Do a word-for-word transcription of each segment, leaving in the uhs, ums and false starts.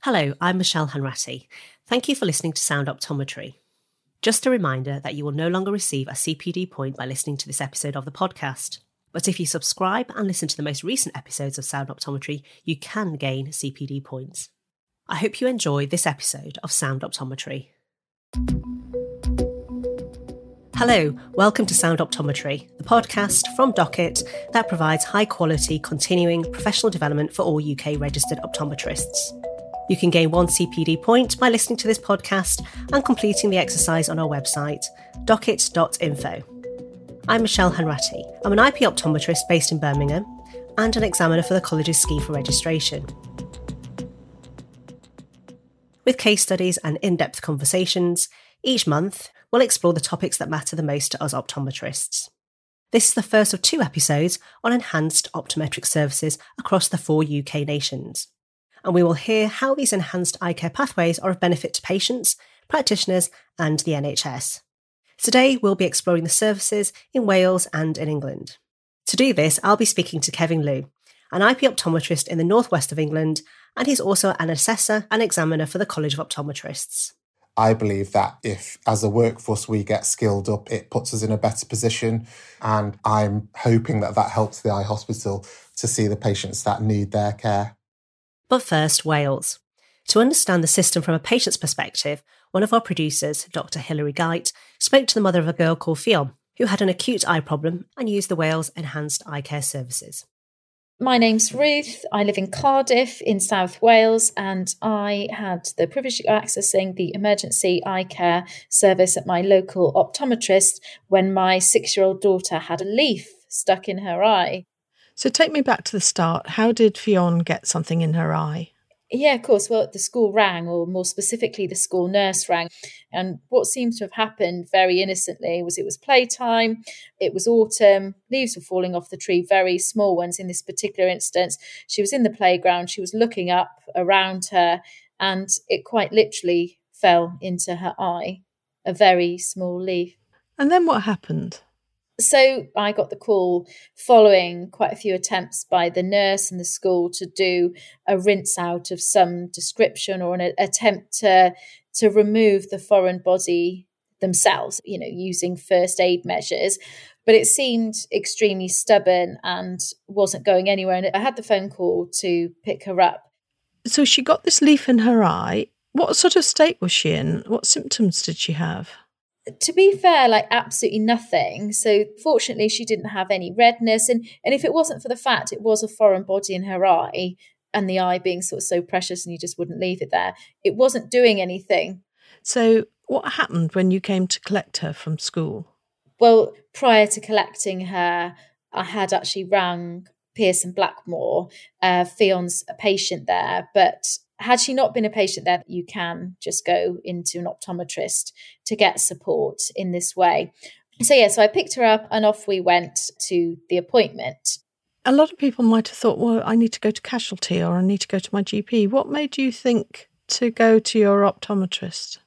Hello, I'm Michelle Hanratty. Thank you for listening to Sound Optometry. Just a reminder that you will no longer receive a C P D point by listening to this episode of the podcast. But if you subscribe and listen to the most recent episodes of Sound Optometry, you can gain C P D points. I hope you enjoy this episode of Sound Optometry. Hello, welcome to Sound Optometry, the podcast from Docket that provides high-quality, continuing professional development for all U K registered optometrists. You can gain one C P D point by listening to this podcast and completing the exercise on our website, docket dot info. I'm Michelle Hanratty. I'm an I P optometrist based in Birmingham and an examiner for the college's scheme for registration. With case studies and in-depth conversations, each month we'll explore the topics that matter the most to us optometrists. This is the first of two episodes on enhanced optometric services across the four U K nations. And we will hear how these enhanced eye care pathways are of benefit to patients, practitioners and the N H S. Today we'll be exploring the services in Wales and in England. To do this, I'll be speaking to Kevin Liu, an I P optometrist in the northwest of England, and he's also an assessor and examiner for the College of Optometrists. I believe that if, as a workforce, we get skilled up, it puts us in a better position. And I'm hoping that that helps the eye hospital to see the patients that need their care. But first, Wales. To understand the system from a patient's perspective, one of our producers, Doctor Hilary Geit, spoke to the mother of a girl called Fionn, who had an acute eye problem and used the Wales Enhanced Eye Care Services. My name's Ruth. I live in Cardiff in South Wales, and I had the privilege of accessing the emergency eye care service at my local optometrist when my six-year-old daughter had a leaf stuck in her eye. So take me back to the start. How did Fionn get something in her eye? Yeah, of course. Well, the school rang, or more specifically, the school nurse rang. And what seems to have happened very innocently was it was playtime, it was autumn, leaves were falling off the tree, very small ones in this particular instance. She was in the playground, she was looking up around her, and it quite literally fell into her eye, a very small leaf. And then what happened? So I got the call following quite a few attempts by the nurse and the school to do a rinse out of some description or an attempt to, to remove the foreign body themselves, you know, using first aid measures. But it seemed extremely stubborn and wasn't going anywhere. And I had the phone call to pick her up. So she got this leaf in her eye. What sort of state was she in? What symptoms did she have? To be fair, like absolutely nothing. So fortunately, she didn't have any redness. And, and if it wasn't for the fact it was a foreign body in her eye and the eye being sort of so precious and you just wouldn't leave it there, it wasn't doing anything. So what happened when you came to collect her from school? Well, prior to collecting her, I had actually rang Pearson Blackmore. Uh, Fionn's a patient there, but had she not been a patient there, you can just go into an optometrist to get support in this way. So yeah, so I picked her up and off we went to the appointment. A lot of people might have thought, well, I need to go to casualty or I need to go to my G P. What made you think to go to your optometrist?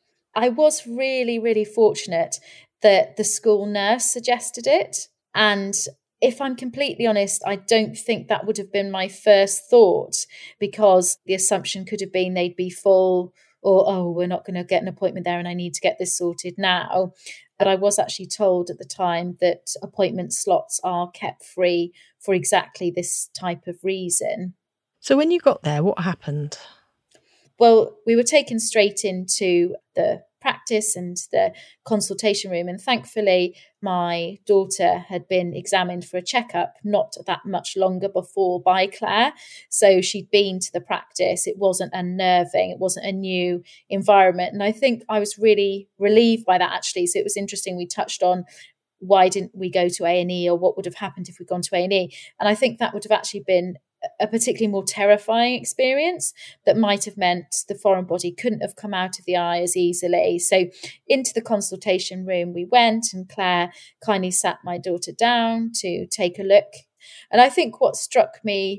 I was really, really fortunate that the school nurse suggested it. And if I'm completely honest, I don't think that would have been my first thought, because the assumption could have been they'd be full, or, oh, we're not going to get an appointment there and I need to get this sorted now. But I was actually told at the time that appointment slots are kept free for exactly this type of reason. So when you got there, what happened? Well, we were taken straight into the practice and the consultation room. And thankfully, my daughter had been examined for a checkup not that much longer before by Claire. So she'd been to the practice. It wasn't unnerving. It wasn't a new environment. And I think I was really relieved by that, actually. So it was interesting. We touched on why didn't we go to A and E, or what would have happened if we'd gone to A and E. And I think that would have actually been a particularly more terrifying experience that might have meant the foreign body couldn't have come out of the eye as easily. So into the consultation room we went, and Claire kindly sat my daughter down to take a look. And I think what struck me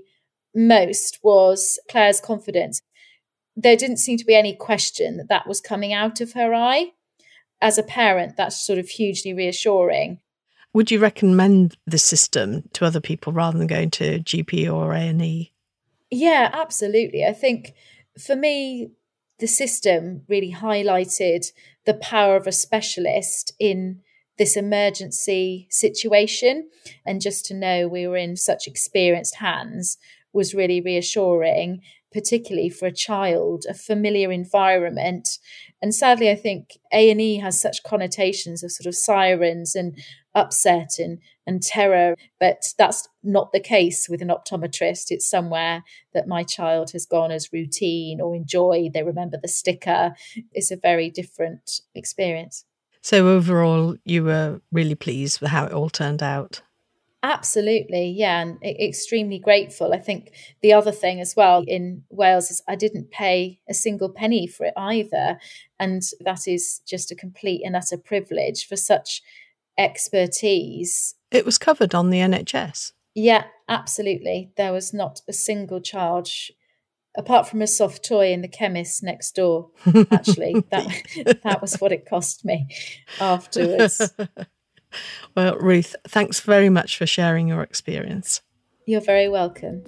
most was Claire's confidence. There didn't seem to be any question that that was coming out of her eye. As a parent, that's sort of hugely reassuring. Would you recommend this system to other people rather than going to G P or A and E? Yeah, absolutely. I think for me, the system really highlighted the power of a specialist in this emergency situation. And just to know we were in such experienced hands was really reassuring, particularly for a child, a familiar environment. And sadly, I think A and E has such connotations of sort of sirens and upset and, and terror, but that's not the case with an optometrist. It's somewhere that my child has gone as routine or enjoy. They remember the sticker. It's a very different experience. So overall, you were really pleased with how it all turned out? Absolutely, yeah, and extremely grateful. I think the other thing as well in Wales is I didn't pay a single penny for it either. And that is just a complete and utter privilege for such expertise. It was covered on the N H S? Yeah, absolutely. There was not a single charge, apart from a soft toy in the chemist next door, actually. that, that was what it cost me afterwards. Well, Ruth, thanks very much for sharing your experience. You're very welcome.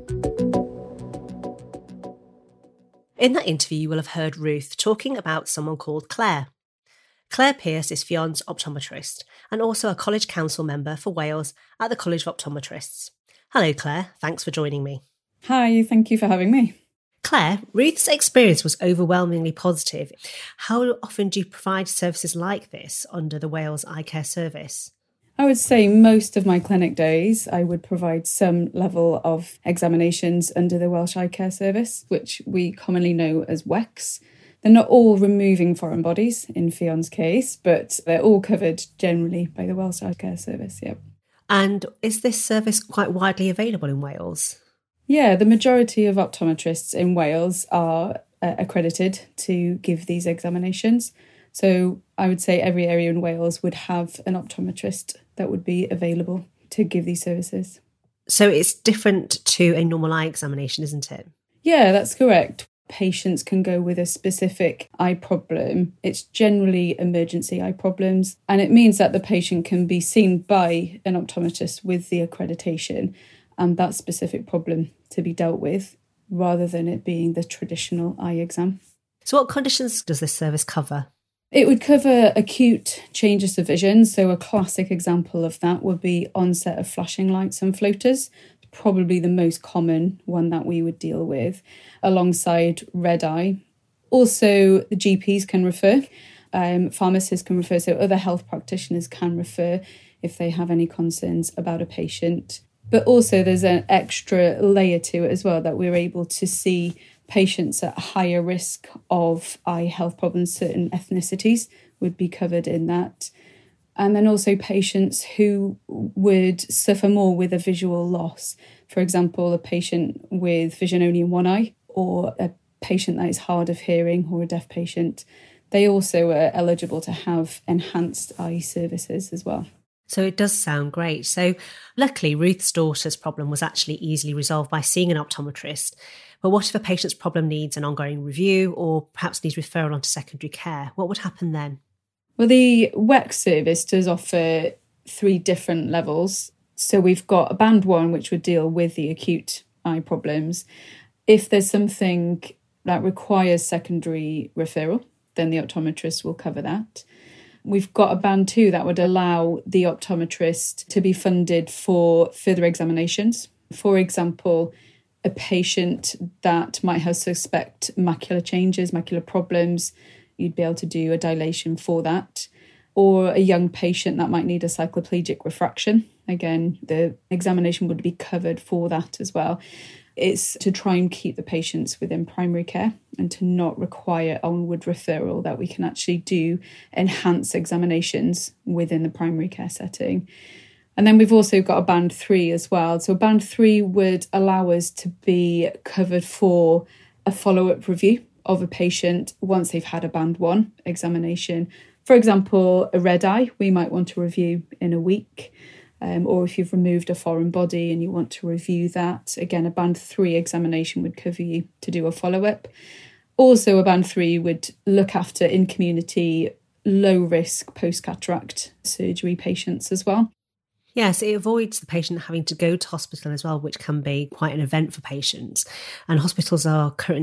In that interview, you will have heard Ruth talking about someone called Claire. Claire Pearce is Fion's optometrist and also a College Council member for Wales at the College of Optometrists. Hello, Claire. Thanks for joining me. Hi, thank you for having me. Claire, Ruth's experience was overwhelmingly positive. How often do you provide services like this under the Wales Eye Care Service? I would say most of my clinic days, I would provide some level of examinations under the Welsh Eye Care Service, which we commonly know as W E C S. They're not all removing foreign bodies in Fion's case, but they're all covered generally by the Welsh Eye Care Service, yep. And is this service quite widely available in Wales? Yeah, the majority of optometrists in Wales are uh, accredited to give these examinations. So I would say every area in Wales would have an optometrist that would be available to give these services. So it's different to a normal eye examination, isn't it? Yeah, that's correct. Patients can go with a specific eye problem. It's generally emergency eye problems, and it means that the patient can be seen by an optometrist with the accreditation and that specific problem to be dealt with, rather than it being the traditional eye exam. So what conditions does this service cover? It would cover acute changes of vision. So a classic example of that would be onset of flashing lights and floaters, probably the most common one that we would deal with, alongside red eye. Also, the G Ps can refer, um, pharmacists can refer, so other health practitioners can refer if they have any concerns about a patient. But also there's an extra layer to it as well, that we're able to see patients at higher risk of eye health problems. Certain ethnicities would be covered in that. And then also patients who would suffer more with a visual loss. For example, a patient with vision only in one eye, or a patient that is hard of hearing, or a deaf patient. They also are eligible to have enhanced eye services as well. So it does sound great. So luckily, Ruth's daughter's problem was actually easily resolved by seeing an optometrist. But what if a patient's problem needs an ongoing review or perhaps needs referral onto secondary care? What would happen then? Well, the W E C S service does offer three different levels. So we've got a band one, which would deal with the acute eye problems. If there's something that requires secondary referral, then the optometrist will cover that. We've got a band two that would allow the optometrist to be funded for further examinations. For example, a patient that might have suspect macular changes, macular problems, you'd be able to do a dilation for that. Or a young patient that might need a cycloplegic refraction. Again, the examination would be covered for that as well. It's to try and keep the patients within primary care and to not require onward referral, that we can actually do enhanced examinations within the primary care setting. And then we've also got a band three as well. So band three would allow us to be covered for a follow-up review of a patient once they've had a band one examination. For example, a red eye, we might want to review in a week. Um, or if you've removed a foreign body and you want to review that, again, a band three examination would cover you to do a follow-up. Also, a band three would look after in-community, low-risk post-cataract surgery patients as well. Yes, it avoids the patient having to go to hospital as well, which can be quite an event for patients. And hospitals are currently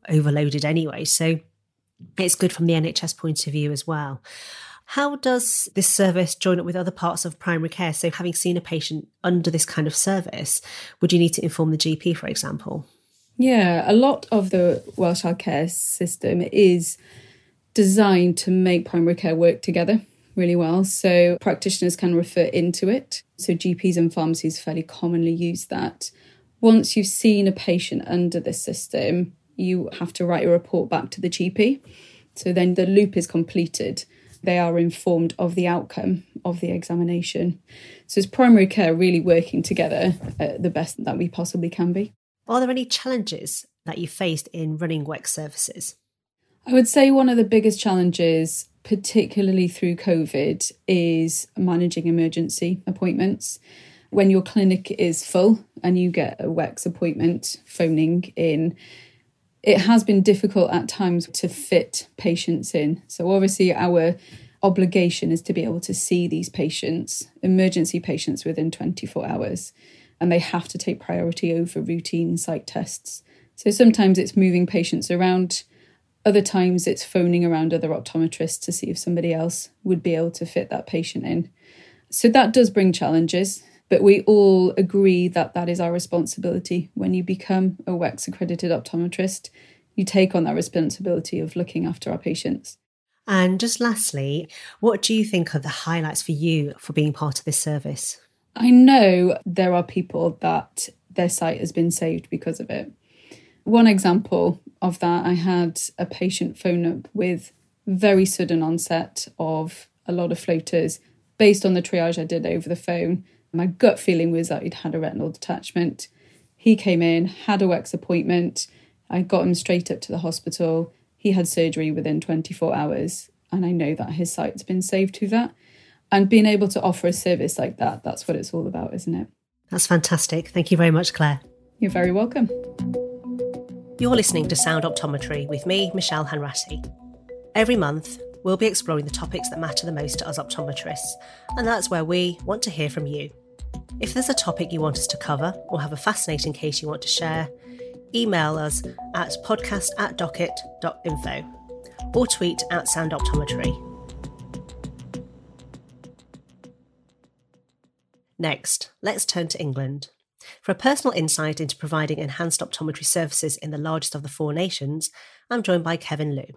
overloaded anyway. So it's good from the N H S point of view as well. How does this service join up with other parts of primary care? So having seen a patient under this kind of service, would you need to inform the G P, for example? Yeah, a lot of the Welsh Childcare system is designed to make primary care work together really well. So practitioners can refer into it. So G Ps and pharmacies fairly commonly use that. Once you've seen a patient under this system, you have to write a report back to the G P. So then the loop is completed. They are informed of the outcome of the examination. So it's primary care really working together at the best that we possibly can be. Are there any challenges that you faced in running W E C services? I would say one of the biggest challenges, particularly through COVID, is managing emergency appointments. When your clinic is full and you get a W E C appointment phoning in, it has been difficult at times to fit patients in. So obviously our obligation is to be able to see these patients, emergency patients, within twenty-four hours. And they have to take priority over routine site tests. So sometimes it's moving patients around. Other times it's phoning around other optometrists to see if somebody else would be able to fit that patient in. So that does bring challenges. But we all agree that that is our responsibility. When you become a W E C accredited optometrist, you take on that responsibility of looking after our patients. And just lastly, what do you think are the highlights for you for being part of this service? I know there are people that their sight has been saved because of it. One example of that, I had a patient phone up with very sudden onset of a lot of floaters. Based on the triage I did over the phone, my gut feeling was that he'd had a retinal detachment. He came in, had a W E C appointment. I got him straight up to the hospital. He had surgery within twenty-four hours. And I know that his sight's been saved through that. And being able to offer a service like that, that's what it's all about, isn't it? That's fantastic. Thank you very much, Claire. You're very welcome. You're listening to Sound Optometry with me, Michelle Hanratty. Every month, we'll be exploring the topics that matter the most to us optometrists, and that's where we want to hear from you. If there's a topic you want us to cover or have a fascinating case you want to share, email us at podcast at docket dot info or tweet at Sound Optometry. Next, let's turn to England. For a personal insight into providing enhanced optometry services in the largest of the four nations, I'm joined by Kevin Liu.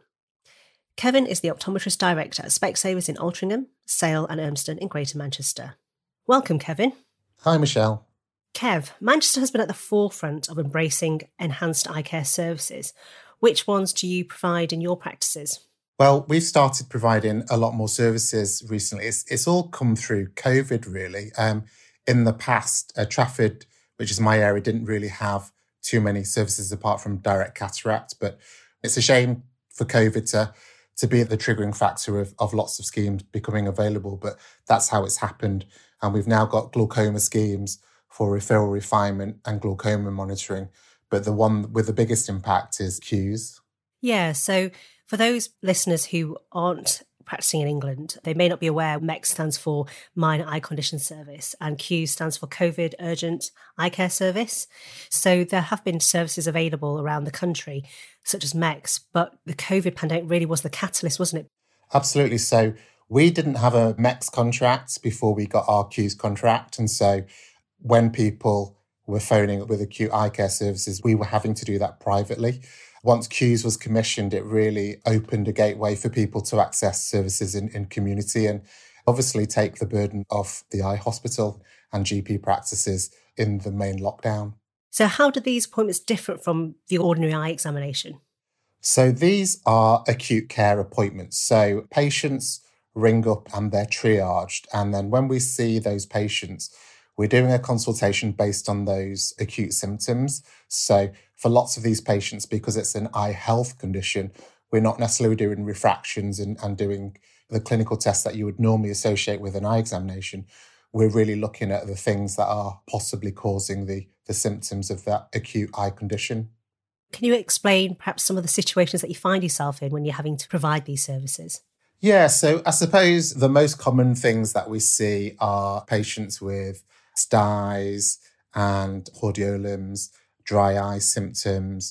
Kevin is the Optometrist Director at Specsavers in Altrincham, Sale and Urmston in Greater Manchester. Welcome, Kevin. Hi, Michelle. Kev, Manchester has been at the forefront of embracing enhanced eye care services. Which ones do you provide in your practices? Well, we've started providing a lot more services recently. It's, it's all come through COVID, really. Um, in the past, uh, Trafford, which is my area, didn't really have too many services apart from direct cataract. But it's a shame for COVID to, to be the triggering factor of, of lots of schemes becoming available. But that's how it's happened. And we've now got glaucoma schemes for referral refinement and glaucoma monitoring. But the one with the biggest impact is Q S. Yeah, so for those listeners who aren't practicing in England, they may not be aware M E C stands for Minor Eye Condition Service and Q stands for COVID Urgent Eye Care Service. So there have been services available around the country, such as M E C, but the COVID pandemic really was the catalyst, wasn't it? Absolutely. So we didn't have a M E C contract before we got our Q S contract. And so when people were phoning up with acute eye care services, we were having to do that privately. Once Q S was commissioned, it really opened a gateway for people to access services in, in community and obviously take the burden off the eye hospital and G P practices in the main lockdown. So how do these appointments differ from the ordinary eye examination? So these are acute care appointments. So patients ring up and they're triaged. And then when we see those patients, we're doing a consultation based on those acute symptoms. So for lots of these patients, because it's an eye health condition, we're not necessarily doing refractions and, and doing the clinical tests that you would normally associate with an eye examination. We're really looking at the things that are possibly causing the, the symptoms of that acute eye condition. Can you explain perhaps some of the situations that you find yourself in when you're having to provide these services? Yeah, so I suppose the most common things that we see are patients with styes and hordeolums, dry eye symptoms,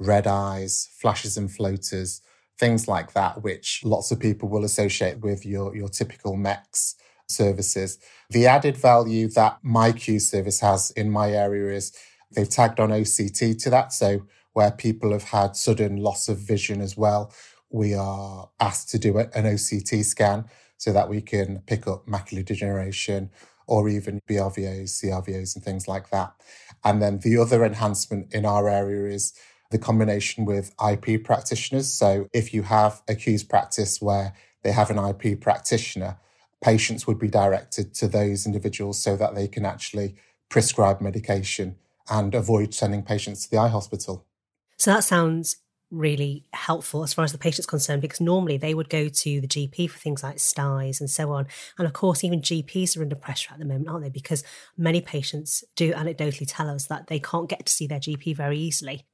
red eyes, flashes and floaters, things like that, which lots of people will associate with your, your typical M E X services. The added value that my Q service has in my area is they've tagged on O C T to that. So where people have had sudden loss of vision as well, we are asked to do an O C T scan so that we can pick up macular degeneration or even B R V Os, C R V Os and things like that. And then the other enhancement in our area is the combination with I P practitioners. So if you have a Q's practice where they have an I P practitioner, patients would be directed to those individuals so that they can actually prescribe medication and avoid sending patients to the eye hospital. So that sounds really helpful as far as the patient's concerned, because normally they would go to the G P for things like styes and so on. And of course, even G Ps are under pressure at the moment, aren't they? Because many patients do anecdotally tell us that they can't get to see their G P very easily.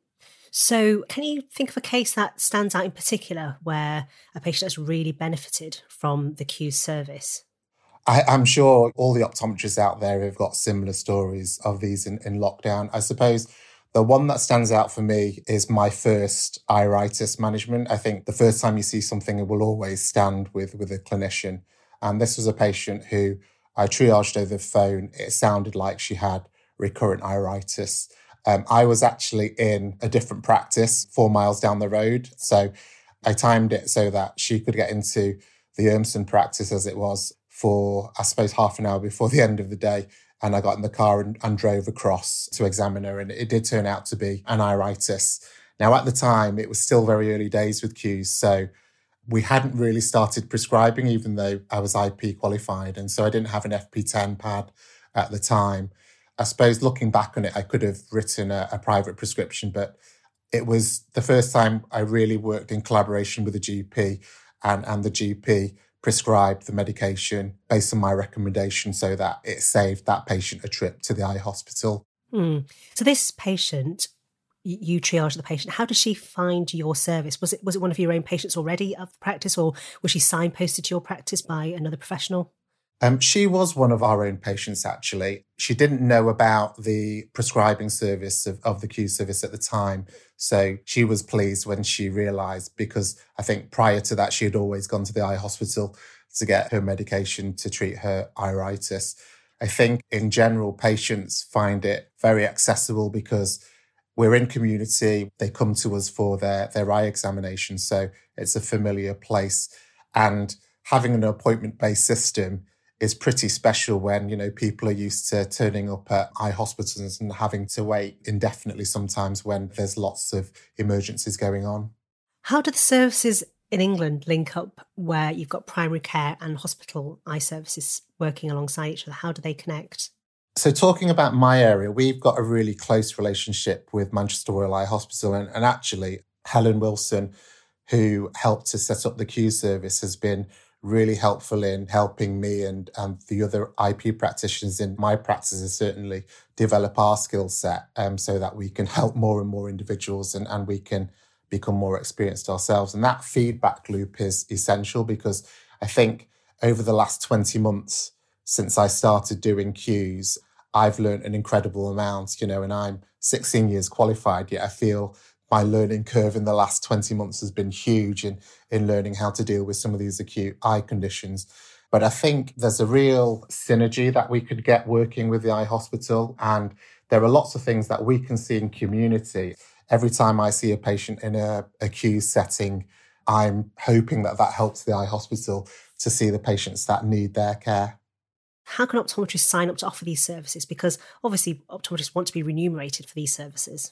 So can you think of a case that stands out in particular where a patient has really benefited from the Q service? I, I'm sure all the optometrists out there have got similar stories of these in, in lockdown. I suppose the one that stands out for me is my first iritis management. I think the first time you see something, it will always stand with, with a clinician. And this was a patient who I triaged over the phone. It sounded like she had recurrent iritis. Um, I was actually in a different practice four miles down the road. So I timed it so that she could get into the Urmson practice as it was for, I suppose, half an hour before the end of the day. And I got in the car and, and drove across to examine her. And it did turn out to be an iritis. Now, at the time, it was still very early days with Qs. So we hadn't really started prescribing, even though I was I P qualified. And so I didn't have an F P ten pad at the time. I suppose looking back on it, I could have written a, a private prescription, but it was the first time I really worked in collaboration with a G P, and, and the G P prescribed the medication based on my recommendation so that it saved that patient a trip to the eye hospital. Hmm. So this patient, you triaged the patient. How did she find your service? Was it was it one of your own patients already of the practice, or was she signposted to your practice by another professional? Um, she was one of our own patients, actually. She didn't know about the prescribing service of, of the Q service at the time. So she was pleased when she realised, because I think prior to that, she had always gone to the eye hospital to get her medication to treat her iritis. I think in general, patients find it very accessible because we're in community. They come to us for their, their eye examination. So it's a familiar place. And having an appointment-based system is pretty special when, you know, people are used to turning up at eye hospitals and having to wait indefinitely sometimes when there's lots of emergencies going on. How do the services in England link up where you've got primary care and hospital eye services working alongside each other? How do they connect? So talking about my area, we've got a really close relationship with Manchester Royal Eye Hospital, and, and actually Helen Wilson, who helped to set up the Q service, has been really helpful in helping me and, and the other I P practitioners in my practices certainly develop our skill set um, so that we can help more and more individuals and, and we can become more experienced ourselves. And that feedback loop is essential, because I think over the last twenty months since I started doing Qs, I've learned an incredible amount, you know, and I'm sixteen years qualified, yet I feel my learning curve in the last twenty months has been huge in, in learning how to deal with some of these acute eye conditions. But I think there's a real synergy that we could get working with the eye hospital. And there are lots of things that we can see in community. Every time I see a patient in a acute setting, I'm hoping that that helps the eye hospital to see the patients that need their care. How can optometrists sign up to offer these services? Because obviously optometrists want to be remunerated for these services.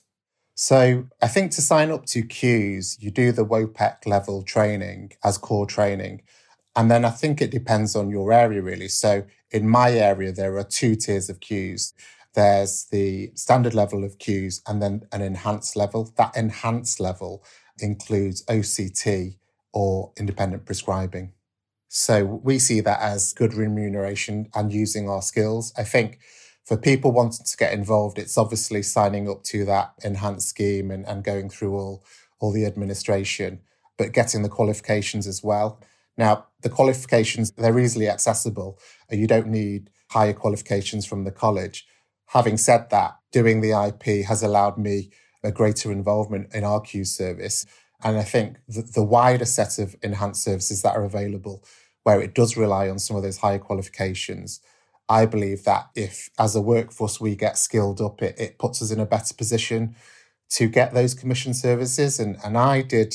So I think to sign up to Qs, you do the W O P E C level training as core training. And then I think it depends on your area, really. So in my area, there are two tiers of Qs. There's the standard level of Qs and then an enhanced level. That enhanced level includes O C T or independent prescribing. So we see that as good remuneration and using our skills. I think for people wanting to get involved, it's obviously signing up to that enhanced scheme and, and going through all, all the administration, but getting the qualifications as well. Now, the qualifications, they're easily accessible. You don't need higher qualifications from the college. Having said that, doing the I P has allowed me a greater involvement in our Q's service. And I think the, the wider set of enhanced services that are available, where it does rely on some of those higher qualifications, I believe that if, as a workforce, we get skilled up, it, it puts us in a better position to get those commission services. And, and I did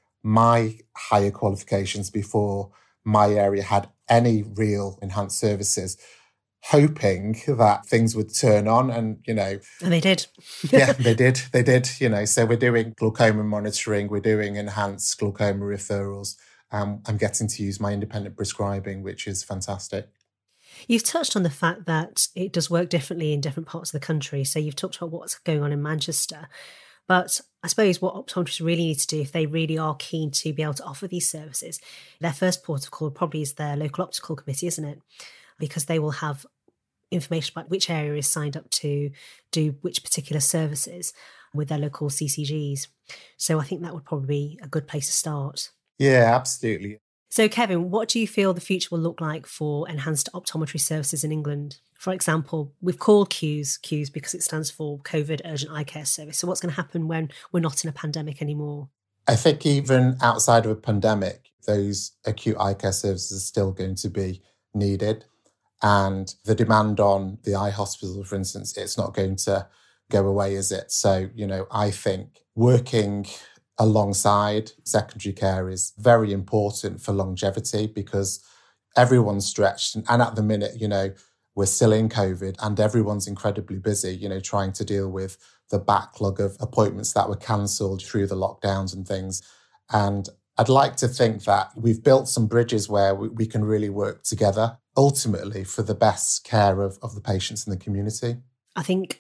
my higher qualifications before my area had any real enhanced services, hoping that things would turn on. And, you know... And they did. yeah, they did. They did, you know. So we're doing glaucoma monitoring, we're doing enhanced glaucoma referrals. Um, I'm getting to use my independent prescribing, which is fantastic. You've touched on the fact that it does work differently in different parts of the country. So you've talked about what's going on in Manchester. But I suppose what optometrists really need to do, if they really are keen to be able to offer these services, their first port of call probably is their local optical committee, isn't it? Because they will have information about which area is signed up to do which particular services with their local C C Gs. So I think that would probably be a good place to start. Yeah, absolutely. So Kevin, what do you feel the future will look like for enhanced optometry services in England? For example, we've called Qs Qs because it stands for COVID Urgent Eye Care Service. So what's going to happen when we're not in a pandemic anymore? I think even outside of a pandemic, those acute eye care services are still going to be needed. And the demand on the eye hospital, for instance, it's not going to go away, is it? So, you know, I think working alongside secondary care is very important for longevity, because everyone's stretched. And at the minute, you know, we're still in COVID and everyone's incredibly busy, you know, trying to deal with the backlog of appointments that were cancelled through the lockdowns and things. And I'd like to think that we've built some bridges where we, we can really work together, ultimately for the best care of, of the patients in the community. I think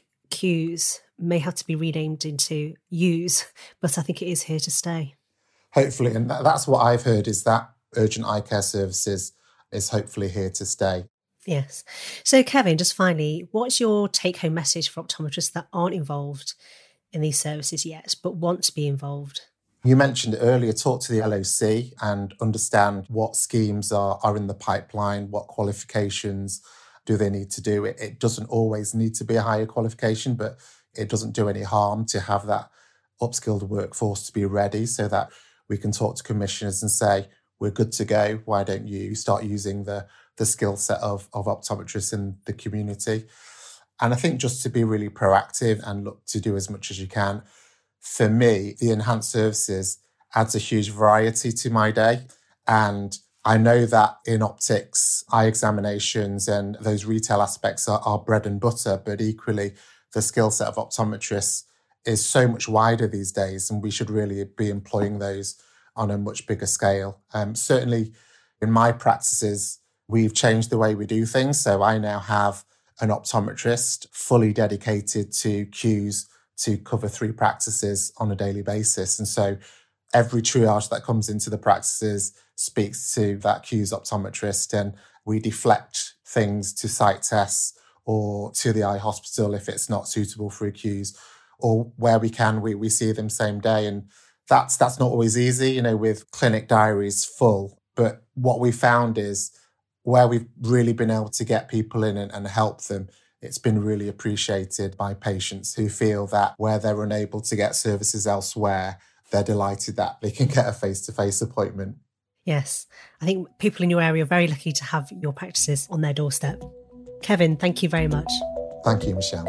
Qs may have to be renamed into U's, but I think it is here to stay. Hopefully, and that's what I've heard, is that urgent eye care services is hopefully here to stay. Yes. So Kevin, just finally, what's your take-home message for optometrists that aren't involved in these services yet, but want to be involved? You mentioned earlier, talk to the L O C and understand what schemes are, are in the pipeline, what qualifications do they need to do. It, it doesn't always need to be a higher qualification, but it doesn't do any harm to have that upskilled workforce to be ready so that we can talk to commissioners and say, we're good to go. Why don't you start using the, the skill set of, of optometrists in the community? And I think just to be really proactive and look to do as much as you can. For me, the enhanced services adds a huge variety to my day. And I know that in optics, eye examinations and those retail aspects are, are bread and butter, but equally the skill set of optometrists is so much wider these days, and we should really be employing those on a much bigger scale. Um, certainly in my practices, we've changed the way we do things. So I now have an optometrist fully dedicated to Qs to cover three practices on a daily basis. And so every triage that comes into the practices speaks to that Qs optometrist, and we deflect things to site tests or to the eye hospital if it's not suitable for a Qs, or where we can, we, we see them same day. And that's that's not always easy, you know, with clinic diaries full. But what we found is where we've really been able to get people in and, and help them, it's been really appreciated by patients who feel that where they're unable to get services elsewhere, they're delighted that they can get a face-to-face appointment. Yes, I think people in your area are very lucky to have your practices on their doorstep. Kevin, thank you very much. Thank you, Michelle.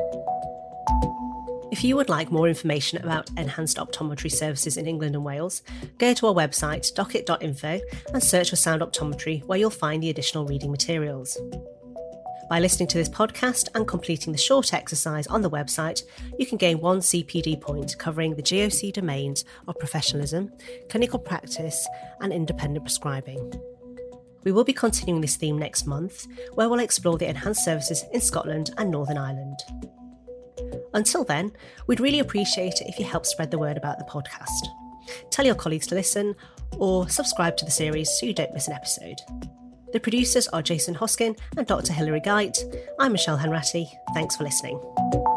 If you would like more information about enhanced optometry services in England and Wales, go to our website, docket dot info, and search for Sound Optometry, where you'll find the additional reading materials. By listening to this podcast and completing the short exercise on the website, you can gain one C P D point covering the G O C domains of professionalism, clinical practice, and independent prescribing. We will be continuing this theme next month, where we'll explore the enhanced services in Scotland and Northern Ireland. Until then, we'd really appreciate it if you help spread the word about the podcast. Tell your colleagues to listen, or subscribe to the series so you don't miss an episode. The producers are Jason Hoskin and Doctor Hilary Geit. I'm Michelle Hanratty. Thanks for listening.